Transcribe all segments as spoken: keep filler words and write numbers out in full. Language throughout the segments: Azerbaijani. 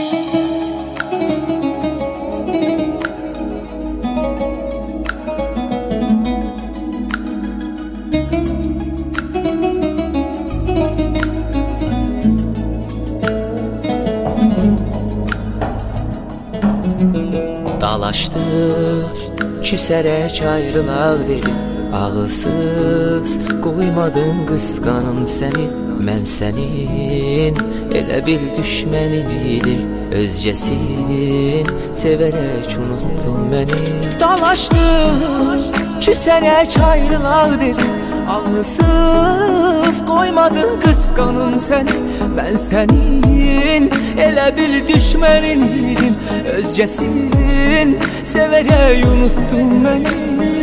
Dalaşdı, küsərək ayrılaq dedim. Ağılsız qoymadın qısqanım səni. Mən sənin elə bil düşmənin idim. Özgəsin sevərək unuttun məni. Dalaşdı, küsərək ayrılaq dedim. Ağılsız qoymadın qısqanım səni. Mən sənin elə bil düşmənin idim. Özgəsin sevərək unuttun məni.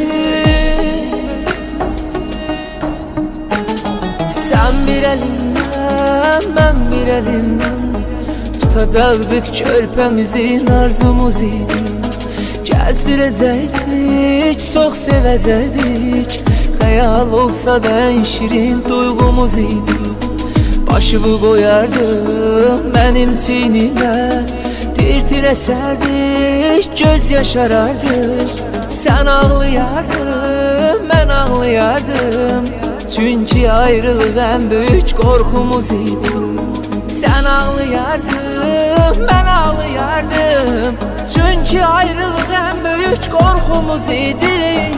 Sən bir əlimdən, mən bir əlimdən tutacaqdıq körpəmizin arzumuz idi. Gəzdirəcəkdik, çox sevəcəkdik. Xəyal olsa da ən şirin duyğumuz idi. Başımı qoyardım mənim çiynimə, tir-tir əsərdik, göz yaşarardık. Sən ağlayardın, mən ağlayardım. Çünki ayrılıq ən böyük qorxumuz idi. Sən ağlayardın, mən ağlayardım. Çünki ayrılıq ən böyük qorxumuz idi.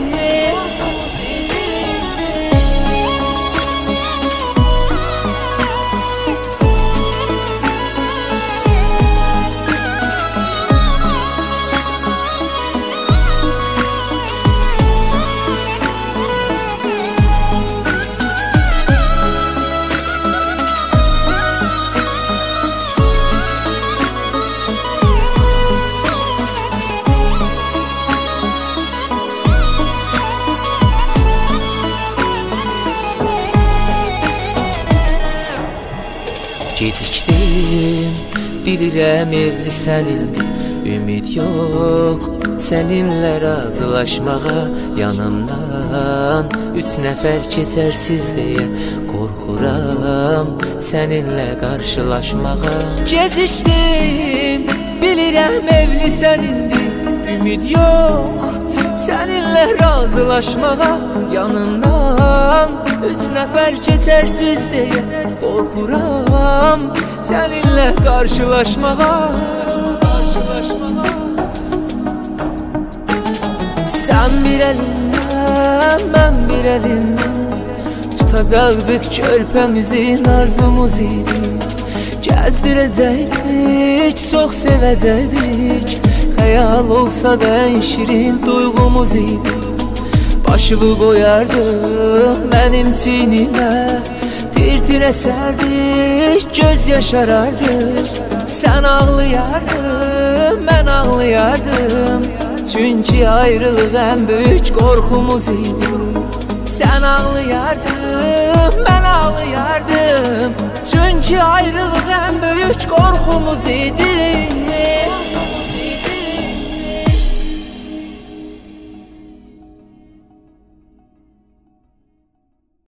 Gecikdim, bilirəm evli sənindir. Ümid yox, səninlə razılaşmağa. Yanımdan üç nəfər keçərsiz deyə qorxuram səninlə qarşılaşmağa. Gecikdim, bilirəm evli sənindir. Ümid yox, səninlə razılaşmağa. Yanımdan üç nəfər keçərsiz deyə qorxuram səninlə qarşılaşmağa. Sən bir əlindən, mən bir əlindən tutacaqdıq körpəmizin arzumuz idi. Gəzdirəcəkdik, çox sevəcəkdik. Xəyal olsa da ən şirin duyğumuz idi. Başımı qoyardım mənim çiynimə, tir-tir əsərdik, göz yaşarardık. Sən ağlayardın, mən ağlayardım. Çünki ayrılıq ən böyük qorxumuz idi. Sən ağlayardın, mən ağlayardım. Çünki ayrılıq ən böyük qorxumuz idi.